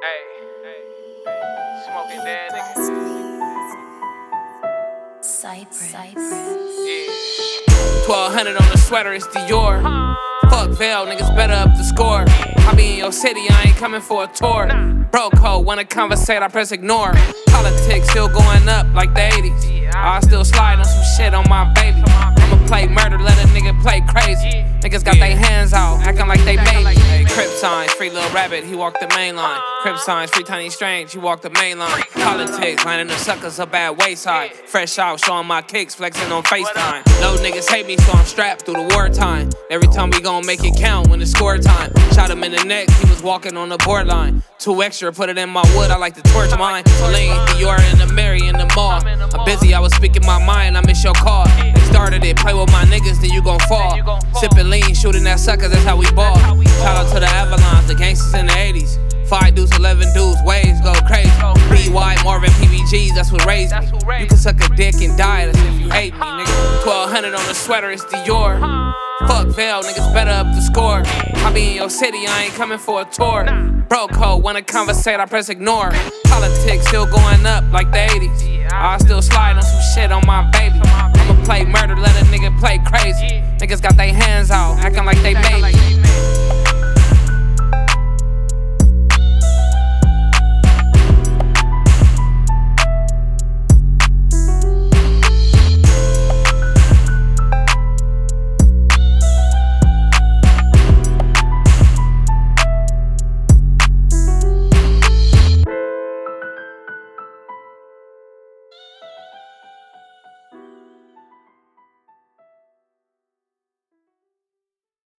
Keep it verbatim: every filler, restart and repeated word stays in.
Hey, hey, smoking dead niggas. Cypress. Yeah. twelve hundred on the sweater, it's Dior. Fuck Vail, niggas better up the score. I be in your city, I ain't coming for a tour. Bro code, wanna conversate, I press ignore. Politics still going up like the eighties. I still slide on some shit on my baby. I'ma play murder, let a nigga play crazy. Niggas got their hands out, acting like they made me. Hey, Crip signs, free Lil Rabbit, he walked the main line. Crip signs, free Tiny Strange, he walked the main line. Politics, lining the suckers up at wayside. Fresh out, showing my kicks, flexing on FaceTime. No niggas hate me, so I'm strapped through the wartime. Every time we gon' make it count when it's score time. Shot him in the neck, he was walking on the borderline. Two extra, put it in my wood, I like to torch mine. Celine, Dior, and the Mary in the mall. I'm busy, I was speaking my mind, I miss your call. They started it, play with my niggas, then you gon' fall. Sippin' lean, shooting at suckers, that's how we ball. Shout out to the Avalons, the gangsters in the eighties. Five dudes, eleven dudes, waves go crazy. B Y, Marvin, P B Gs, that's what raised me. You can suck a dick and die, that's if you hate me, nigga. twelve hundred on the sweater, it's Dior. Fuck Vail, niggas better up the score. I be in your city, I ain't coming for a tour. Bro code, wanna conversate, I press ignore. Politics still going up like the eighties. I still slide on some shit on my baby. I'ma play murder, let a nigga play crazy. Niggas got their hands out, acting like they made me.